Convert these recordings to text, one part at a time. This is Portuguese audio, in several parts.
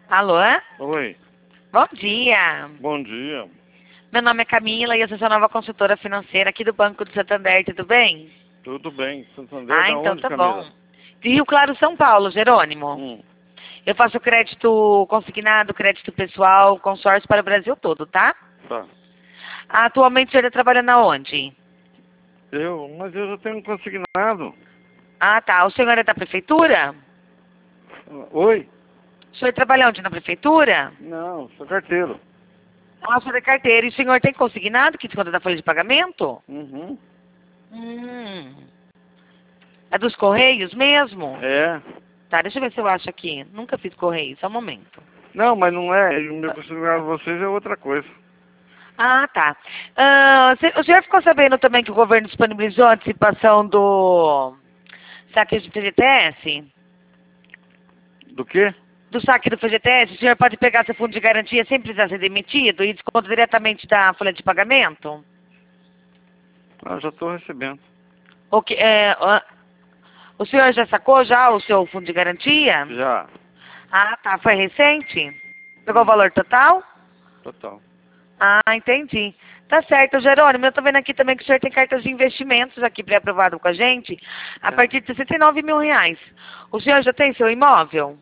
Alô? Oi, Bom dia. bom dia. Meu nome é Camila e eu sou sua nova consultora financeira aqui do Banco do Santander, tudo bem? Tudo bem? Santander, da Então onde, tá Camila? bom. De Rio Claro, São Paulo, Jerônimo. Hum, Eu faço crédito consignado, crédito pessoal, consórcio para o Brasil todo, tá? tá. Atualmente o senhor está trabalhando aonde? Mas eu já tenho consignado. Ah, tá. O senhor é da prefeitura? Oi? O senhor trabalha onde? Na prefeitura? Não, sou carteiro. Ah, o senhor é carteiro. E o senhor tem consignado que desconta da folha de pagamento? Uhum. Hum. É dos Correios mesmo? É. Tá, deixa eu ver se eu acho aqui. Nunca fiz Correio, só um momento. Não, mas não é. O meu consignado de vocês é outra coisa. Ah, tá. O senhor ficou sabendo também que o governo disponibilizou a antecipação do saque de FGTS? Do quê? Do saque do FGTS, o senhor pode pegar seu fundo de garantia sem precisar ser demitido e desconto diretamente da folha de pagamento? Ah, já estou recebendo. O senhor já sacou já o seu fundo de garantia? Já. Ah, tá. Foi recente? Pegou o valor total? Total. Ah, entendi. Tá certo, Jerônimo. Eu tô vendo aqui também que o senhor tem cartas de investimentos aqui pré-aprovado com a gente a partir de R$ 69 mil. O senhor já tem seu imóvel?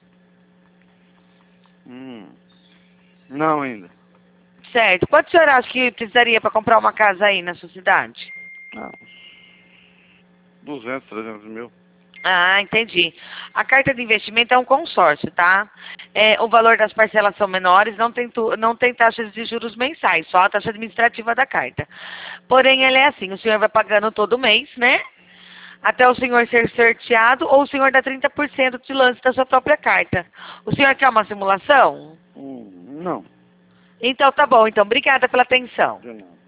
Não ainda. Certo. Quanto o senhor acha que precisaria para comprar uma casa aí na sua cidade? Ah, uns 200, 300 mil. Ah, entendi. A carta de investimento é um consórcio, tá? O valor das parcelas são menores, não tem taxas de juros mensais, só a taxa administrativa da carta. Porém, ela é assim, o senhor vai pagando todo mês, né? Até o senhor ser sorteado ou o senhor dá 30% de lance da sua própria carta. O senhor quer uma simulação? Não. Então tá bom, então obrigada pela atenção. De nada.